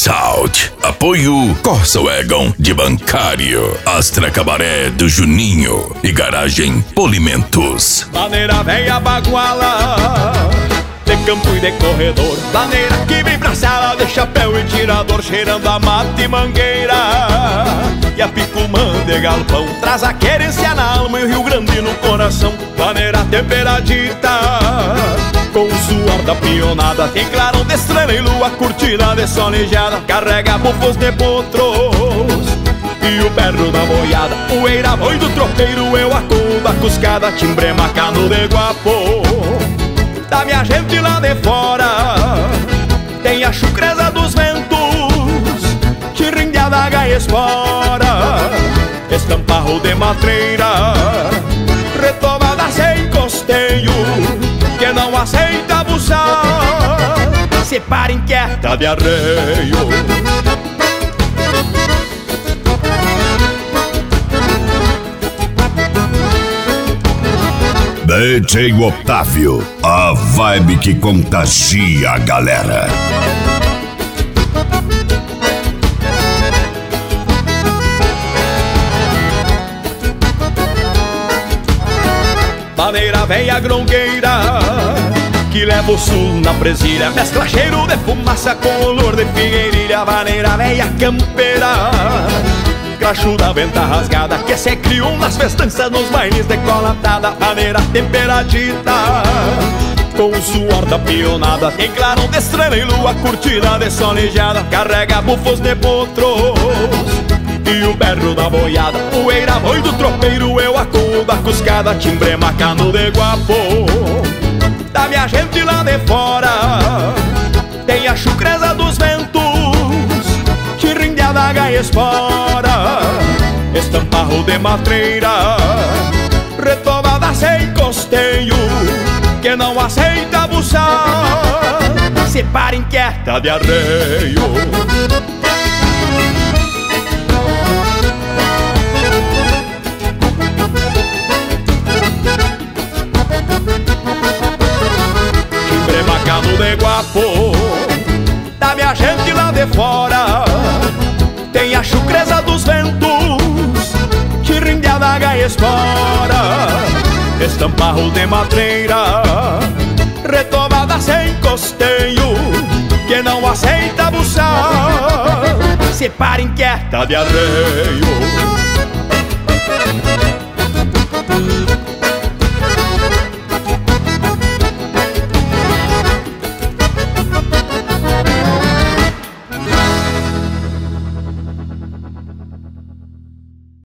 Salt. Apoio Corsa Wagon de Bancário, Astra Cabaré do Juninho e Garagem Polimentos. Maneira velha baguala, de campo e de corredor. Maneira que vem pra sala de chapéu e tirador, cheirando a mata e mangueira. E a picumã de galpão traz a querência na alma e o Rio Grande no coração. Maneira temperadita, com o suor da pionada, tem clarão de estrela e lua, curtida de solejada. Carrega bufos de potros e o berro da boiada. Poeira boi do tropeiro, eu acudo da cuscada. Timbre macano de guapo da minha gente lá de fora. Tem a chucreza dos ventos, chirrim de adaga e espora. Estamparro de matreira, retomada sem costeio, que não aceita abusar, se para inquieta de arreio. DJ Otávio, a vibe que contagia a galera. Maneira velha grongueira, que leva o sul na presilha, mescla cheiro de fumaça com olor de figueirilha. Maneira velha campeira, crachuda, venta rasgada, que se criou nas festanças, nos bailes decolatada. Maneira temperadita, com o suor da pionada, tem clarão de estrela e lua, curtida de solejada. Carrega bufos de potros e o berro da boiada. Poeira boi do tropeiro, eu acudo da cuscada. Timbre macano de guapo da minha gente lá de fora. Tem a chucreza dos ventos, chirrim de adaga e espora. Estamparro de matreira, retomada sem costeio, que não aceita abusar, se para inquieta de arreio. Timbre macano de guapo da minha gente lá de fora. Tem a chucreza dos ventos, chirrim de adaga e espora. Estamparro de matreira, retomada sem costeio, que não aceita abusar, se para inquieta de arreio.